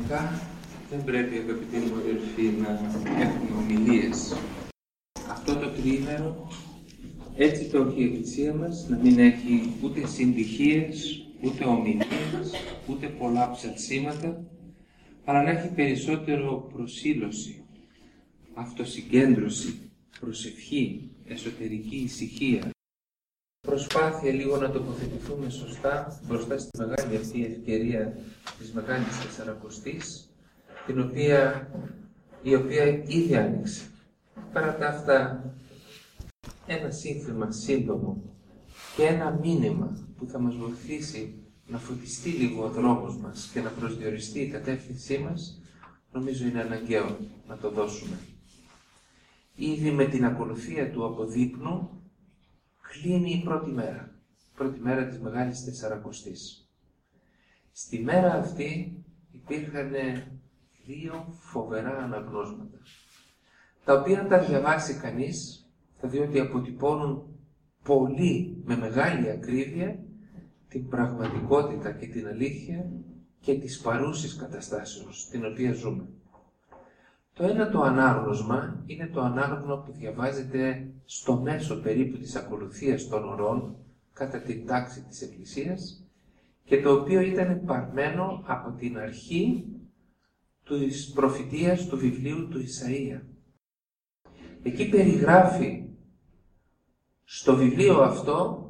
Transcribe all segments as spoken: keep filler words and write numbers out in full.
Κανονικά δεν πρέπει, αγαπητοί μου αδελφοί, να έχουμε ομιλίες. Αυτό το τριήμερο, έτσι το έχει η Εκκλησία μας, να μην έχει ούτε συντυχίες, ούτε ομιλίες, ούτε πολλά ψαλσίματα, αλλά να έχει περισσότερο προσήλωση, αυτοσυγκέντρωση, προσευχή, εσωτερική ησυχία. Προσπάθεια λίγο να τοποθετηθούμε σωστά μπροστά στη μεγάλη αυτή ευκαιρία της Μεγάλης Τεσσαρακοστής, την οποία, η οποία ήδη άνοιξε. Παρά τα αυτά, ένα σύνθημα σύντομο και ένα μήνυμα που θα μας βοηθήσει να φωτιστεί λίγο ο δρόμος μας και να προσδιοριστεί η κατεύθυνσή μας, νομίζω είναι αναγκαίο να το δώσουμε. Ήδη με την ακολουθία του αποδείπνου κλείνει η πρώτη μέρα, η πρώτη μέρα της Μεγάλης Τεσσαρακοστής. Στη μέρα αυτή υπήρχαν δύο φοβερά αναγνώσματα, τα οποία αν τα διαβάσει κανείς θα δει ότι αποτυπώνουν πολύ με μεγάλη ακρίβεια την πραγματικότητα και την αλήθεια και της παρούσης καταστάσεως την οποία ζούμε. Το ένα το ανάγνωσμα είναι το ανάγνωσμα που διαβάζεται στο μέσο περίπου της ακολουθίας των ωρών κατά την τάξη της Εκκλησίας και το οποίο ήταν παρμένο από την αρχή της προφητείας του βιβλίου του Ισαΐα. Εκεί περιγράφει στο βιβλίο αυτό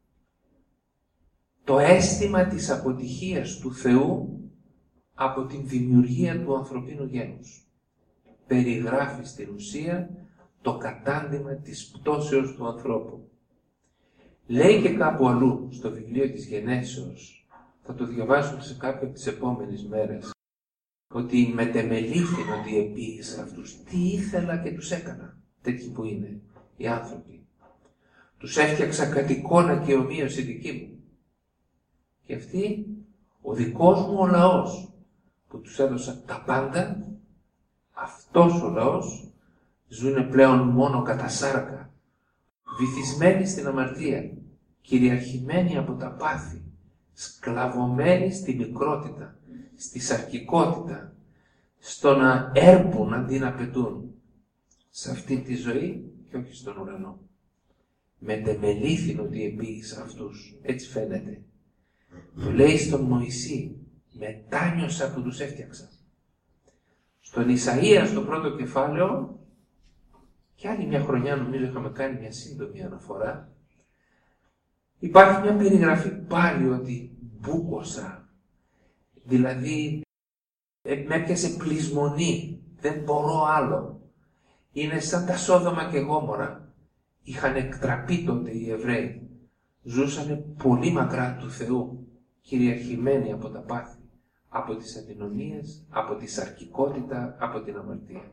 το αίσθημα της αποτυχίας του Θεού από την δημιουργία του ανθρωπίνου γένους. Περιγράφει στην ουσία το κατάντημα της πτώσεως του ανθρώπου. Λέει και κάπου αλλού στο βιβλίο της Γενέσεως, θα το διαβάσουμε σε κάποια από τις επόμενες μέρες, ότι μετεμελήθην ότι επίησα αυτούς. Τι ήθελα και τους έκανα, τέτοιοι που είναι οι άνθρωποι. Τους έφτιαξα κατ' εικόνα και ομοίωση δική μου. Και αυτοί, ο δικός μου ο λαός, που τους έδωσα τα πάντα, αυτός ο λαός ζουνε πλέον μόνο κατά σάρκα, βυθισμένοι στην αμαρτία, κυριαρχημένοι από τα πάθη, σκλαβωμένοι στη μικρότητα, στη σαρκικότητα, στο να έρπουν αντί να πετούν, σε αυτή τη ζωή και όχι στον ουρανό. Μετεμελήθην ότι επίησα αυτούς, έτσι φαίνεται. Το λέει στον Μωυσή, μετάνιωσα που τους έφτιαξα. Στον Ισαΐα, στο πρώτο κεφάλαιο, και άλλη μια χρονιά νομίζω είχαμε κάνει μια σύντομη αναφορά, υπάρχει μια περιγραφή πάλι ότι μπούκωσα, δηλαδή με έπιασε πλεισμονή, δεν μπορώ άλλο. Είναι σαν τα Σόδομα και Γόμορα. Είχαν εκτραπεί τότε οι Εβραίοι. Ζούσανε πολύ μακρά του Θεού, κυριαρχημένοι από τα πάθη, από τις αδυναμίες, από τη σαρκικότητα, από την αμαρτία.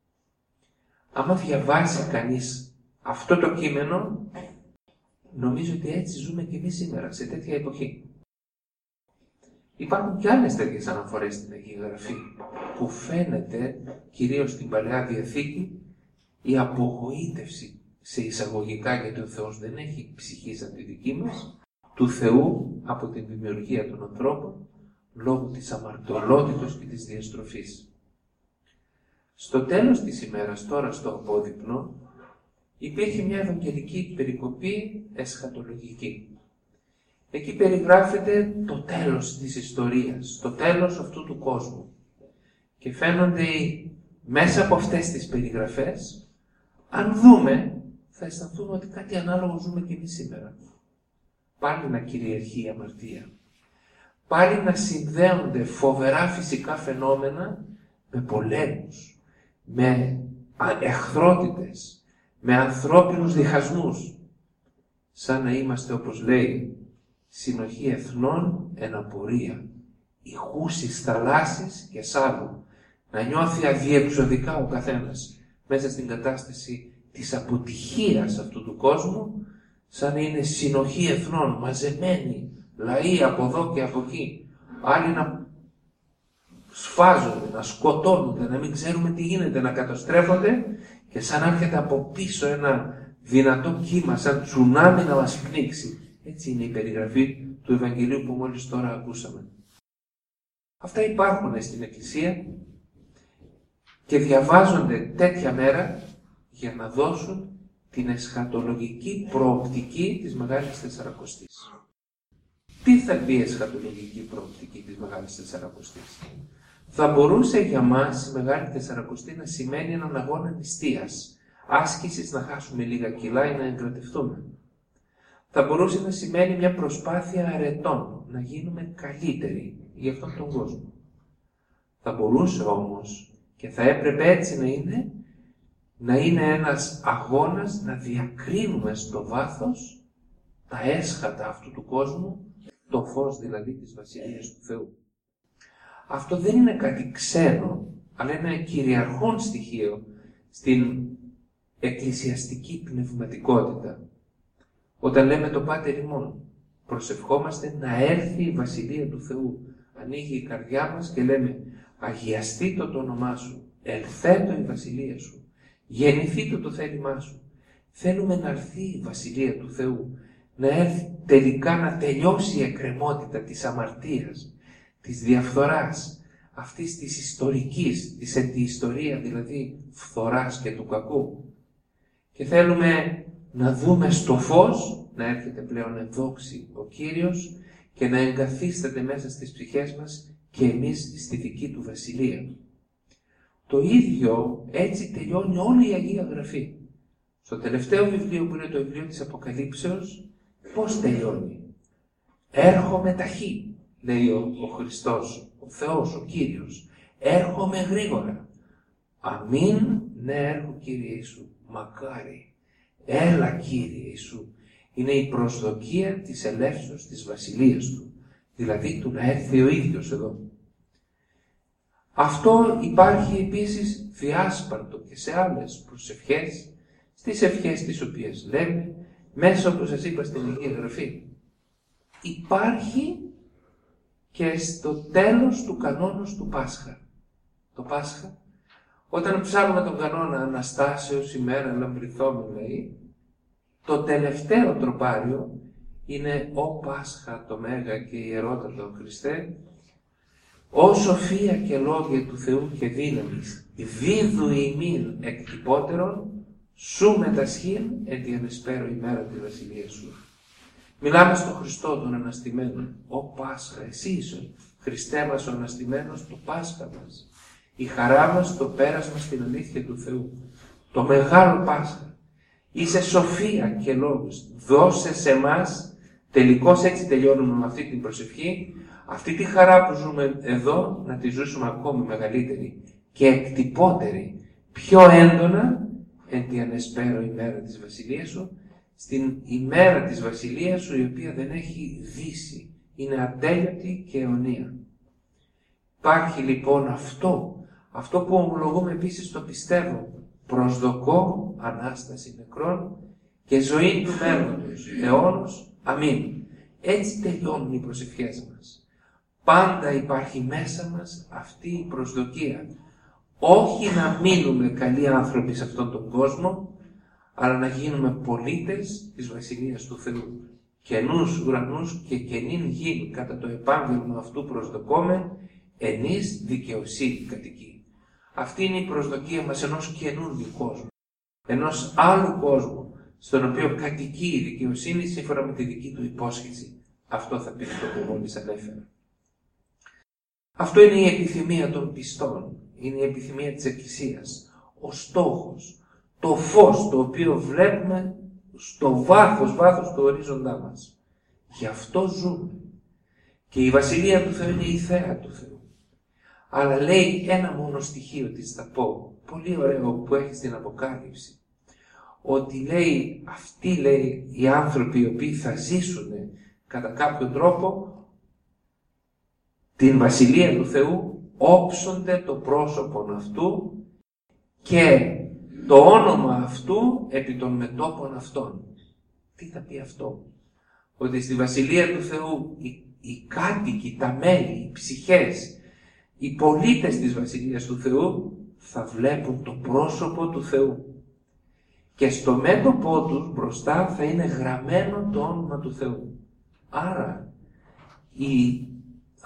Άμα διαβάσει κανείς αυτό το κείμενο, νομίζω ότι έτσι ζούμε και εμείς σήμερα, σε τέτοια εποχή. Υπάρχουν και άλλες τέτοιες αναφορές στην Αγία Γραφή, που φαίνεται, κυρίως στην Παλαιά Διαθήκη, η απογοήτευση σε εισαγωγικά, γιατί ο Θεός δεν έχει ψυχή σαν τη δική μας, του Θεού από την δημιουργία των ανθρώπων, λόγω της αμαρτωλότητος και της διαστροφής. Στο τέλος της ημέρας, τώρα στο απόδειπνο, υπήρχε μια ευαγγελική περικοπή εσχατολογική. Εκεί περιγράφεται το τέλος της ιστορίας, το τέλος αυτού του κόσμου. Και φαίνονται μέσα από αυτές τις περιγραφές, αν δούμε, θα αισθανθούμε ότι κάτι ανάλογο ζούμε και εμείς σήμερα. Πάλι να κυριαρχεί η αμαρτία. Πάλι να συνδέονται φοβερά φυσικά φαινόμενα με πολέμους, με εχθρότητες, με ανθρώπινους διχασμούς. Σαν να είμαστε, όπως λέει, συνοχή εθνών εν απορία, ηχούσεις θαλάσσης και σάλου. Να νιώθει αδιεξοδικά ο καθένας μέσα στην κατάσταση της αποτυχίας αυτού του κόσμου, σαν να είναι συνοχή εθνών, μαζεμένοι, λαοί από εδώ και από εκεί. Άλλοι να σφάζονται, να σκοτώνονται, να μην ξέρουμε τι γίνεται, να καταστρέφονται και σαν να έρχεται από πίσω ένα δυνατό κύμα, σαν τσουνάμι να μας πνίξει. Έτσι είναι η περιγραφή του Ευαγγελίου που μόλις τώρα ακούσαμε. Αυτά υπάρχουν στην Εκκλησία και διαβάζονται τέτοια μέρα για να δώσουν την εσχατολογική προοπτική της Μεγάλης Τεσσαρακοστής. Τι θα πει η εσχατολογική προοπτική της Μεγάλης Τεσσαρακοστής? Θα μπορούσε για μας η Μεγάλη Τεσσαρακοστή να σημαίνει έναν αγώνα νηστείας, άσκησης να χάσουμε λίγα κιλά ή να εγκρατευτούμε. Θα μπορούσε να σημαίνει μια προσπάθεια αρετών, να γίνουμε καλύτεροι για αυτόν τον κόσμο. Θα μπορούσε όμως, και θα έπρεπε έτσι να είναι, να είναι ένας αγώνας να διακρίνουμε στο βάθος τα έσχατα αυτού του κόσμου, το φως δηλαδή της Βασιλείας του Θεού. Αυτό δεν είναι κάτι ξένο, αλλά είναι ένα κυριαρχόν στοιχείο στην εκκλησιαστική πνευματικότητα. Όταν λέμε το Πάτερ ημών, προσευχόμαστε να έρθει η Βασιλεία του Θεού. Ανοίγει η καρδιά μας και λέμε αγιαστήτω το όνομά σου, ελθέτω η Βασιλεία σου, γεννηθήτω το θέλημά σου. Θέλουμε να έρθει η Βασιλεία του Θεού, να έρθει τελικά να τελειώσει η εκκρεμότητα της αμαρτίας, της διαφθοράς, αυτής της ιστορικής, της αντιιστορία δηλαδή φθοράς και του κακού. Και θέλουμε να δούμε στο φως, να έρχεται πλέον ενδόξη ο Κύριος και να εγκαθίσταται μέσα στις ψυχές μας και εμείς στη δική του Βασιλεία. Το ίδιο έτσι τελειώνει όλη η Αγία Γραφή. Στο τελευταίο βιβλίο που είναι το βιβλίο της Αποκαλύψεως, πώς τελειώνει? Έρχομαι ταχύ, λέει ο, ο Χριστός, ο Θεός, ο Κύριος. Έρχομαι γρήγορα. Αμήν, ναι έρχομαι Κύριε Ιησού. Μακάρι. Έλα Κύριε Ιησού. Είναι η προσδοκία της ελεύσεως της Βασιλείας Του. Δηλαδή του να έρθει ο ίδιος εδώ. Αυτό υπάρχει επίσης διάσπαρτο και σε άλλες προσευχές, στις ευχές τις οποίες λέμε, μέσα όπως σας είπα στην Αγία Γραφή. Υπάρχει και στο τέλος του κανόνος του Πάσχα. Το Πάσχα, όταν ψάχνουμε τον κανόνα Αναστάσεως ημέρα λαμπριθόμεν λέει, το τελευταίο τροπάριο είναι «Ω Πάσχα το Μέγα και ιερότατο Χριστέ, ω σοφία και λόγια του Θεού και δύναμης, δίδου ημίν εκτυπώτερον, σου μετασχήν εν τη ανεσπέρω ημέρα τη Βασιλεία σου». Μιλάμε στον Χριστό τον Αναστημένο. «Ω Πάσχα, εσύ είσαι, Χριστέ μας ο Αναστημένος, το Πάσχα μας. Η χαρά μας, το πέρασμα στην αλήθεια του Θεού. Το μεγάλο Πάσχα. Είσαι σοφία και λόγος. Δώσε σε εμάς». Τελικώς έτσι τελειώνουμε με αυτή την προσευχή. Αυτή τη χαρά που ζούμε εδώ, να τη ζήσουμε ακόμη μεγαλύτερη και εκτυπώτερη, πιο έντονα, εν τη ανεσπέρω ημέρα της Βασιλείας σου, στην ημέρα της Βασιλείας σου, η οποία δεν έχει δύση, είναι ατέλειωτη και αιωνία. Υπάρχει λοιπόν αυτό, αυτό που ομολογούμε επίσης το πιστεύω, προσδοκώ Ανάσταση νεκρών και ζωή του μέλλοντος, αιώνος, αμήν. Έτσι τελειώνουν οι προσευχές μας. Πάντα υπάρχει μέσα μας αυτή η προσδοκία. Όχι να μείνουμε καλοί άνθρωποι σε αυτόν τον κόσμο, αλλά να γίνουμε πολίτες της Βασιλείας του Θεού. Καινούς ουρανούς και καινήν γη κατά το επάγγελμα αυτού προσδοκόμεν, ενείς δικαιοσύνη κατοικεί. Αυτή είναι η προσδοκία μας ενός καινούργιου κόσμου. Ενός άλλου κόσμου, στον οποίο κατοικεί η δικαιοσύνη σύμφωνα με τη δική του υπόσχεση. Αυτό θα πει αυτό που μόλις ανέφερα. Αυτό είναι η επιθυμία των πιστών. Είναι η επιθυμία της Εκκλησίας. Ο στόχος. Το φως το οποίο βλέπουμε στο βάθος, βάθος του ορίζοντά μας. Γι' αυτό ζούμε. Και η Βασιλεία του Θεού είναι η θέα του Θεού. Αλλά λέει ένα μόνο στοιχείο της θα πω. Πολύ ωραίο που έχει στην Αποκάλυψη. Ότι λέει, αυτοί λέει οι άνθρωποι οι οποίοι θα ζήσουν κατά κάποιο τρόπο την Βασιλεία του Θεού, όψονται το πρόσωπον αυτού και το όνομα αυτού επί των μετώπων αυτών. Τι θα πει αυτό? Ότι στη Βασιλεία του Θεού οι, οι κάτοικοι, τα μέλη, οι ψυχές, οι πολίτες της Βασιλείας του Θεού θα βλέπουν το πρόσωπο του Θεού. Και στο μέτωπό τους μπροστά θα είναι γραμμένο το όνομα του Θεού. Άρα η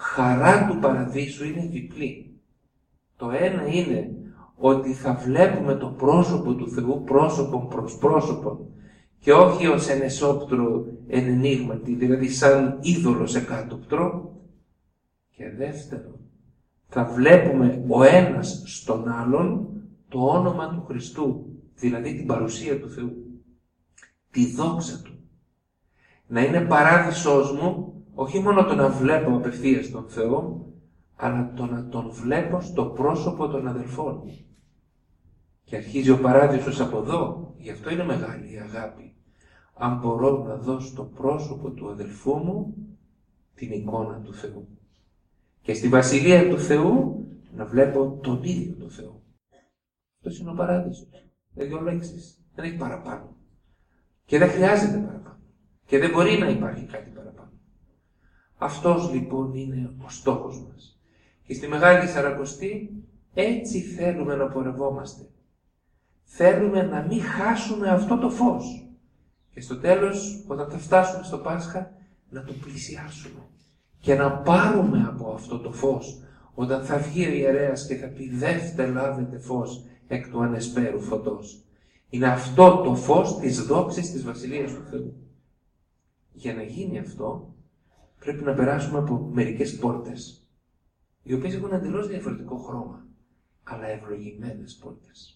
χαρά του παραδείσου είναι διπλή. Το ένα είναι ότι θα βλέπουμε το πρόσωπο του Θεού πρόσωπον προς πρόσωπον και όχι ως εν εσώπτρο εν ενίγματι, δηλαδή σαν είδωλο σε κάτωπτρο. Και δεύτερο, θα βλέπουμε ο ένας στον άλλον το όνομα του Χριστού, δηλαδή την παρουσία του Θεού, τη δόξα του. Να είναι παράδεισός μου όχι μόνο το να βλέπω απευθείας τον Θεό, αλλά το να τον βλέπω στο πρόσωπο των αδελφών μου. Και αρχίζει ο παράδεισος από εδώ, γι' αυτό είναι μεγάλη η αγάπη. Αν μπορώ να δω στο πρόσωπο του αδελφού μου την εικόνα του Θεού. Και στη Βασιλεία του Θεού να βλέπω τον ίδιο τον Θεό. Αυτός είναι ο παράδεισος. Με δύο λέξεις. Δεν έχει παραπάνω. Και δεν χρειάζεται παραπάνω. Και δεν μπορεί να υπάρχει κάτι παραπάνω. Αυτός λοιπόν είναι ο στόχος μας. Και στη Μεγάλη Σαρακοστή έτσι θέλουμε να πορευόμαστε. Θέλουμε να μην χάσουμε αυτό το φως. Και στο τέλος, όταν θα φτάσουμε στο Πάσχα, να το πλησιάσουμε. Και να πάρουμε από αυτό το φως, όταν θα βγει ο ιερέας και θα πει «Δεύτε λάβετε φως εκ του ανεσπέρου φωτός». Είναι αυτό το φως της δόξης της Βασιλείας του Θεού. Για να γίνει αυτό, πρέπει να περάσουμε από μερικές πόρτες, οι οποίες έχουν εντελώς διαφορετικό χρώμα, αλλά ευλογημένες πόρτες.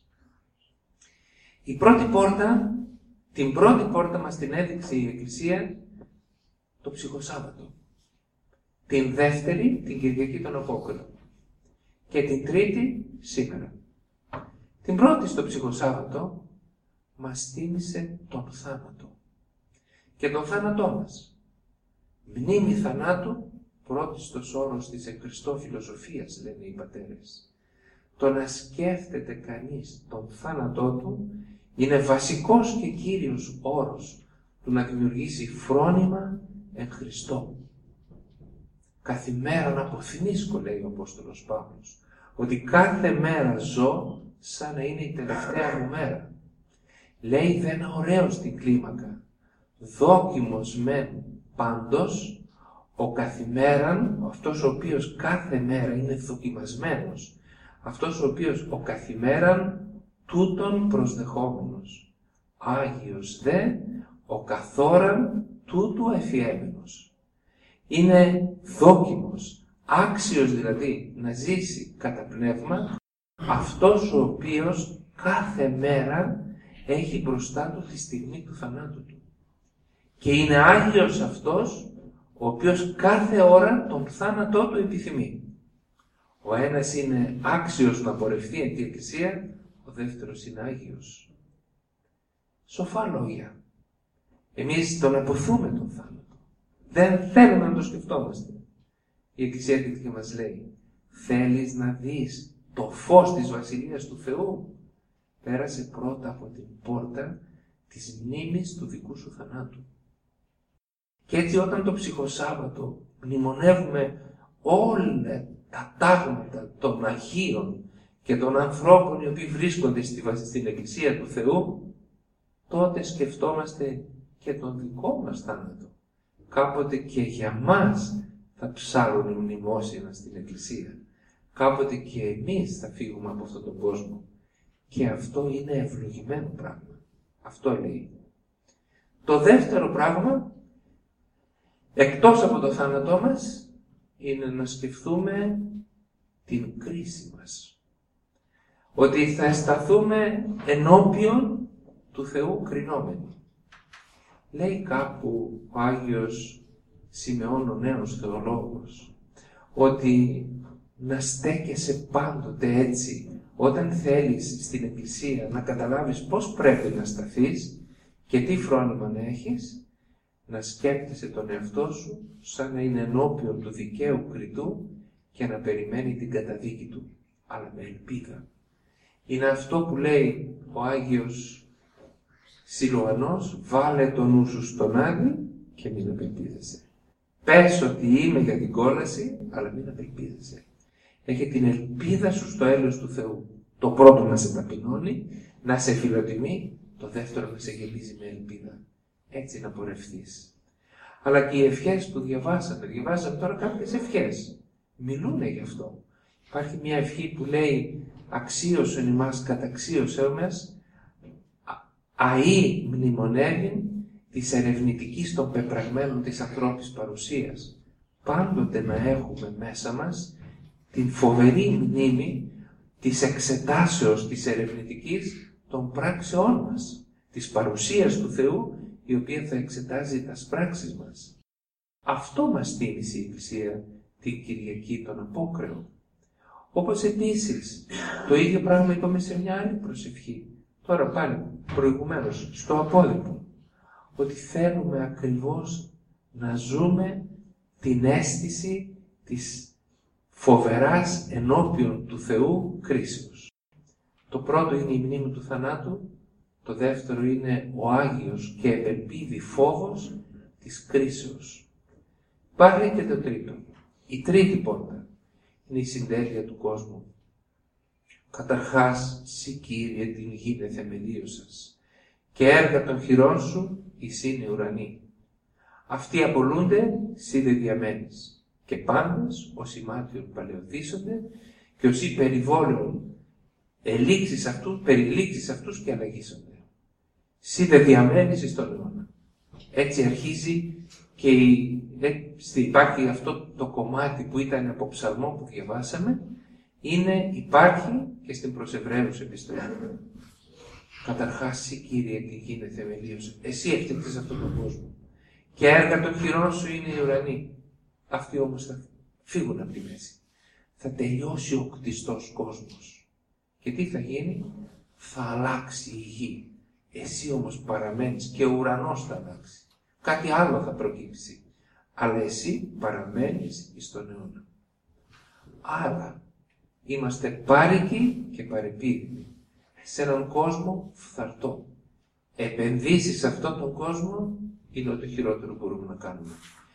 Η πρώτη πόρτα, την πρώτη πόρτα μας την έδειξε η Εκκλησία το Ψυχοσάββατο. Την δεύτερη, την Κυριακή των Απόκριτων. Και την τρίτη, σήμερα. Την πρώτη στο Ψυχοσάββατο μας θύμισε τον θάνατο. Και τον θάνατό μας. Μνήμη θανάτου, πρώτιστος όρος της εν Χριστώ φιλοσοφίας, λένε οι πατέρες. Το να σκέφτεται κανείς τον θάνατό του είναι βασικός και κύριος όρος του να δημιουργήσει φρόνημα εν Χριστώ. Καθημέρα να αποθυμίσκω, λέει ο Απόστολος Παύλος, ότι κάθε μέρα ζω σαν να είναι η τελευταία μου μέρα. Λέει δε ένα ωραίο στην κλίμακα. Δόκιμος μεν πάντως, ο καθημέραν, αυτός ο οποίος κάθε μέρα είναι δοκιμασμένος, αυτός ο οποίος ο καθημέραν τούτον προσδεχόμενος. Άγιος δε, ο καθόραν τούτου εφιέμενος. Είναι δόκιμος, άξιος δηλαδή να ζήσει κατά πνεύμα, αυτός ο οποίος κάθε μέρα έχει μπροστά του τη στιγμή του θανάτου του. Και είναι Άγιος αυτός, ο οποίος κάθε ώρα τον θάνατό του επιθυμεί. Ο ένας είναι άξιος να πορευτεί εν τη Εκκλησία, ο δεύτερος είναι Άγιος. Σοφά λόγια. Εμείς τον αποθούμε τον θάνατο. Δεν θέλουμε να το σκεφτόμαστε. Η Εκκλησία και μας λέει, θέλεις να δεις το φως της Βασιλείας του Θεού? Πέρασε πρώτα από την πόρτα της μνήμης του δικού σου θανάτου. Και έτσι όταν το Ψυχοσάββατο μνημονεύουμε όλα τα τάγματα των Αγίων και των ανθρώπων οι οποίοι βρίσκονται στην Εκκλησία του Θεού, τότε σκεφτόμαστε και τον δικό μας θάνατο. Κάποτε και για μας θα ψάρουν οι μνημόσυνα στην Εκκλησία. Κάποτε και εμείς θα φύγουμε από αυτόν τον κόσμο. Και αυτό είναι ευλογημένο πράγμα. Αυτό λέει. Το δεύτερο πράγμα, εκτός από το θάνατό μας, είναι να σκεφτούμε την κρίση μας. Ότι θα σταθούμε ενώπιον του Θεού κρινόμενοι. Λέει κάπου ο Άγιος Σιμεών ο νέος θεολόγος, ότι να στέκεσαι πάντοτε έτσι, όταν θέλεις στην Εκκλησία να καταλάβεις πώς πρέπει να σταθείς και τι φρόνημα να έχεις, να σκέπτεσαι τον εαυτό σου σαν να είναι ενώπιον του δικαίου κριτού και να περιμένει την καταδίκη του, αλλά με ελπίδα. Είναι αυτό που λέει ο Άγιος Σιλουανός, βάλε το νου σου στον Άγιο και μην απελπίζεσαι. Πες ότι είμαι για την κόλαση, αλλά μην απελπίζεσαι. Έχει την ελπίδα σου στο έλεος του Θεού. Το πρώτο να σε ταπεινώνει, να σε φιλοτιμεί, το δεύτερο να σε γεμίζει με ελπίδα. Έτσι να πορευθείς. αλλά και οι ευχές που διαβάσαμε. Διαβάσαμε τώρα κάποιες ευχές. Μιλούνε γι' αυτό. Υπάρχει μια ευχή που λέει «Αξίωσον ημάς καταξίωσέ μας, αΐ μνημονεύειν της ερευνητικής των πεπραγμένων της ανθρώπης παρουσίας». Πάντοτε να έχουμε μέσα μας την φοβερή μνήμη της εξετάσεως της ερευνητικής των πράξεών μας, της παρουσίας του Θεού, η οποία θα εξετάζει τις πράξεις μας. Αυτό μας στήνησε η Εκκλησία την Κυριακή των Απόκρεων. Όπως επίσης, το ίδιο πράγμα είπαμε σε μια άλλη προσευχή, τώρα πάλι προηγουμένως, στο Απόδειπο, ότι θέλουμε ακριβώς να ζούμε την αίσθηση της φοβεράς ενώπιον του Θεού κρίσεως. Το πρώτο είναι η μνήμη του θανάτου, το δεύτερο είναι ο Άγιος και επελπίδη φόβος της κρίσεως. Υπάρχει και το τρίτο, η τρίτη πόρτα, είναι η συντέλεια του κόσμου. Καταρχάς, σύ Κύριε την γήνε θεμελίως σας, και έργα των χειρών σου εις είναι ουρανοί. Αυτοί απολούνται, σύ δε διαμένεις, και πάντες όσοι μάτιον παλαιοθήσονται, και όσοι περιβόλουν ελήξεις αυτούς, περιλήξεις αυτούς και αλλαγήσονται. Σύ δε διαμένεις εις τον αιώνα. Έτσι αρχίζει και η, έτσι υπάρχει αυτό το κομμάτι που ήταν από ψαλμό που διαβάσαμε, είναι, υπάρχει και στην προς Εβραίους επιστολή. Καταρχάς, σύ Κύριε τη γήνε θεμελίως, εσύ έφτιαξες αυτόν τον κόσμο. Και έργα των χειρών σου είναι οι ουρανοί. Αυτοί όμως θα φύγουν από τη μέση. Θα τελειώσει ο κτιστός κόσμος. Και τι θα γίνει? Θα αλλάξει η γη. Εσύ όμως παραμένεις και ο ουρανός θα αλλάξει. Κάτι άλλο θα προκύψει. Αλλά εσύ παραμένεις εις τον αιώνα. Άρα είμαστε πάρικοι και παρεπίδημοι σε έναν κόσμο φθαρτό. Επενδύσεις σε αυτόν τον κόσμο είναι το χειρότερο που μπορούμε να κάνουμε.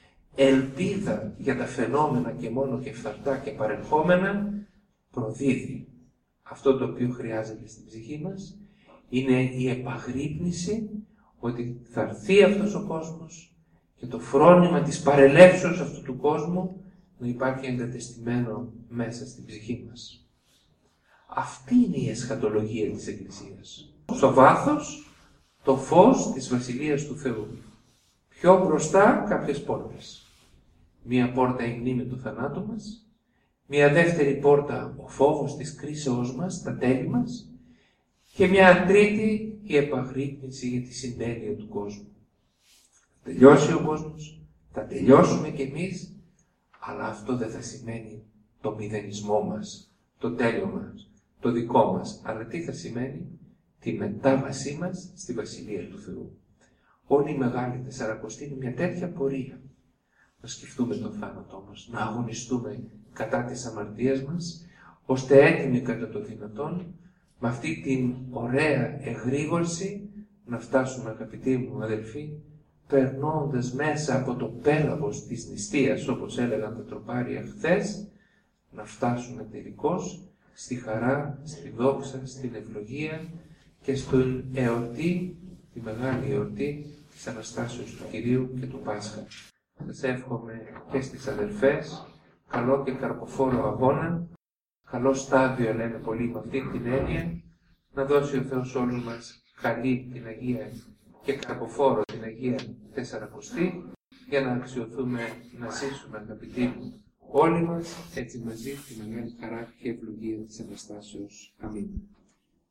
Ελπίδα για τα φαινόμενα και μόνο και φθαρτά και παρελχόμενα προδίδει. Αυτό το οποίο χρειάζεται στην ψυχή μας είναι η επαγρύπνηση ότι θα έρθει αυτός ο κόσμος και το φρόνημα της παρελεύσεως αυτού του κόσμου να υπάρχει εγκατεστημένο μέσα στην ψυχή μας. Αυτή είναι η εσχατολογία της Εκκλησίας. Στο βάθος, το φως της Βασιλείας του Θεού. Πιο μπροστά κάποιες πόρτες. Μία πόρτα η μνήμη του θανάτου μας, μία δεύτερη πόρτα ο φόβος της κρίσεώς μας, τα τέλη μας, και μία τρίτη η επαγρύπνηση για τη συντέλεια του κόσμου. Θα τελειώσει ο κόσμος, θα τελειώσουμε κι εμείς, αλλά αυτό δεν θα σημαίνει το μηδενισμό μας, το τέλειο μας, το δικό μας, αλλά τι θα σημαίνει? Τη μετάβασή μας στη Βασιλεία του Θεού. Όλη η Μεγάλη Τεσσαρακοστή είναι μια τέτοια πορεία. Να σκεφτούμε τον θάνατό μας, να αγωνιστούμε κατά της αμαρτίας μας, ώστε έτοιμοι κατά το δυνατόν, με αυτή την ωραία εγρήγορση, να φτάσουμε, αγαπητοί μου αδελφοί, περνώντας μέσα από το πέλαγος της νηστείας, όπως έλεγαν τα τροπάρια χθες, να φτάσουμε τελικώς στη χαρά, στη δόξα, στην ευλογία και στην εορτή, τη μεγάλη εορτή της Αναστάσεως του Κυρίου και του Πάσχα. Σας εύχομαι και στις αδελφές καλό και καρποφόρο αγώνα, καλό στάδιο λέμε πολύ με αυτή την έννοια, να δώσει ο Θεός όλους μας καλή την Αγία και καρποφόρο την Αγία Τεσσαρακοστή, για να αξιοθούμε να ζήσουμε, αγαπητοί μου, όλοι μας έτσι μαζί τη μεγάλη χαρά και ευλογία της Αναστάσεως. Αμήν.